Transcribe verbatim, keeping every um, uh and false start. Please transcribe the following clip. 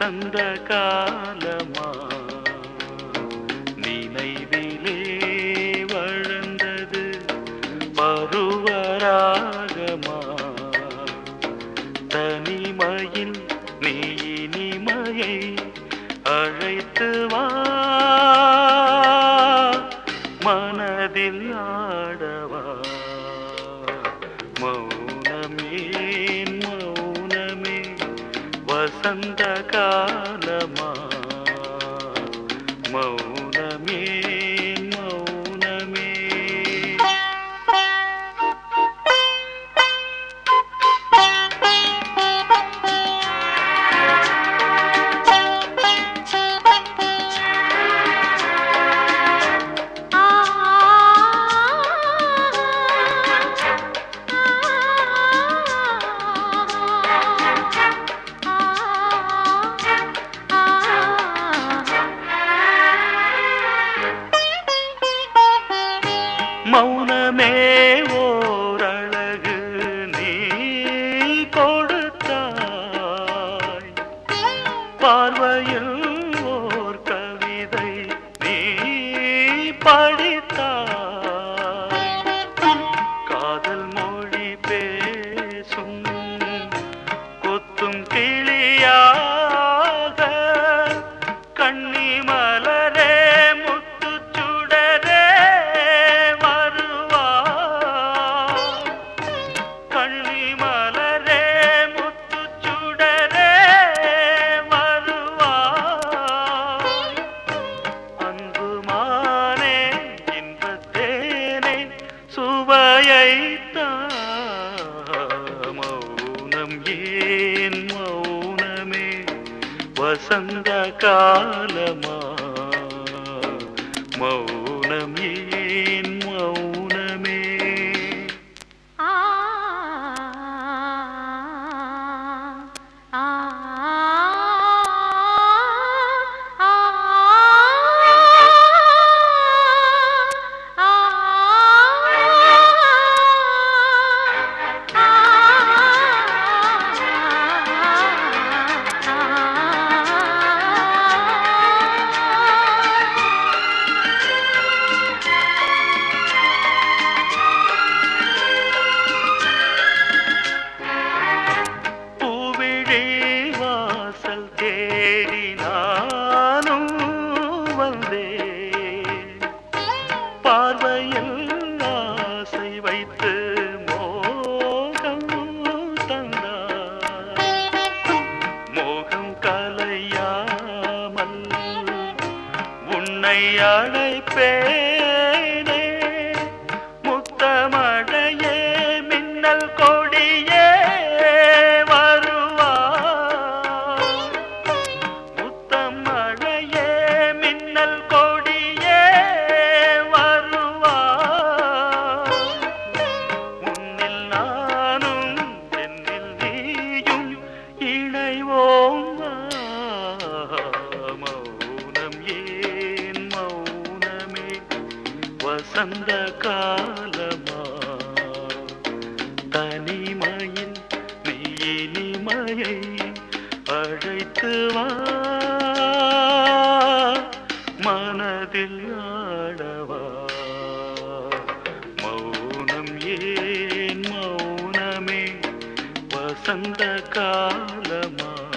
வசந்த காலமா நினைவிலே வளர்ந்தது பருவராகமா தனிமையில் நீ இனிமையை அழைத்து வா மனதில் ஆடவா மௌனமே மௌனமே வசந்த காலமா மௌனமே மௌனமே மௌனமே ஓரழகு நீ கொடுத்தாய் பார்வையில் ஓர் கவிதை நீ படித்தாய் காதல் மொழி பேசும் கொத்தும் கிளியாக கண்ணி மலரே மௌனம் ஏன் மௌனமே வசந்த காலமா மௌனம் ஏன் மௌனமே ஆ ஆ பார்வையில் ஆசை வைத்து மோகம் தந்தார் மோகம் கலையாமல் உன்னை அழைப்பேனே முத்தமடையே மின்னல் கொடியே வருவார் முத்தமடையே மின்னல் கொடியே மௌனம் ஏன் மௌனமே வசந்த காலமா தனிமையில் நீ இனிமையை அழைத்து வா மனதில் ஆடவா மௌனம் ஏன் மௌனமே வசந்த காலமா